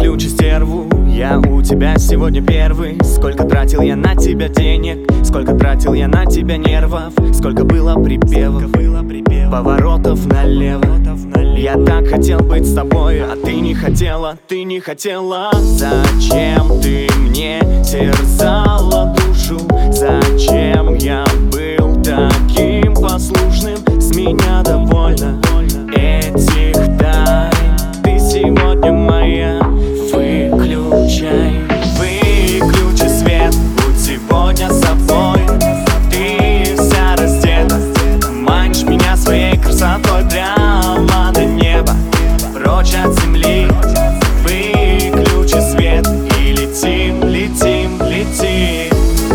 Выключи стерву, я у тебя сегодня первый. Сколько тратил я на тебя денег, сколько тратил я на тебя нервов, сколько было припевов, поворотов налево. Я так хотел быть с тобой, а ты не хотела, ты не хотела. Зачем ты мне терзала душу? Зачем я был таким послушным? С меня довольно этих тайн. Ты сегодня моя. Выключай, выключи свет, будь сегодня собой. Ты вся раздета, манишь меня своей красотой прямо до неба, прочь от земли. Выключи свет и летим, летим, летим.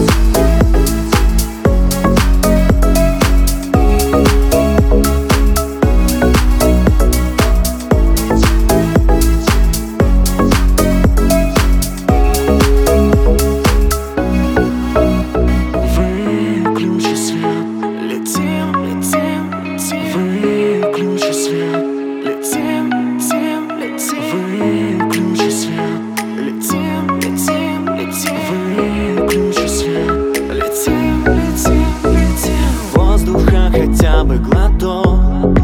Воздуха хотя бы глоток.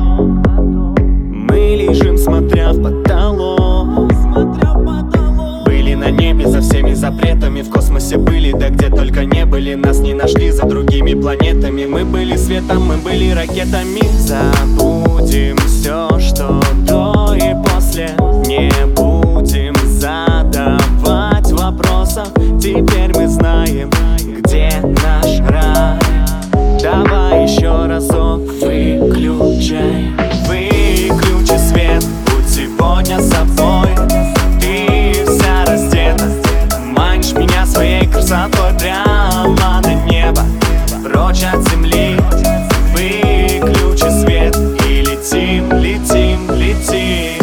Мы лежим, смотря в потолок. Были на небе за всеми запретами, в космосе были, да где только не были. Нас не нашли за другими планетами. Мы были светом, мы были ракетами. Забудем все, что до и после. Не будем задавать вопросов. Теперь мы знаем, где наш рай. Давай еще разок. Выключай, выключи свет, будь сегодня собой. Ты вся раздета, манишь меня своей красотой прямо на небо, прочь от земли. Выключи свет и летим, летим, летим.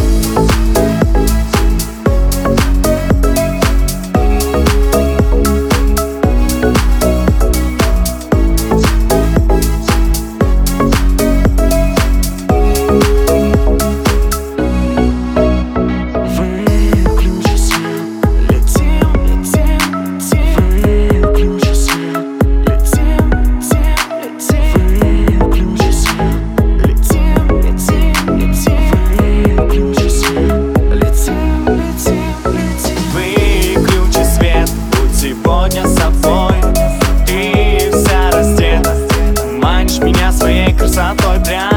Сегодня собой. Ты вся раздета, манишь меня своей красотой прямо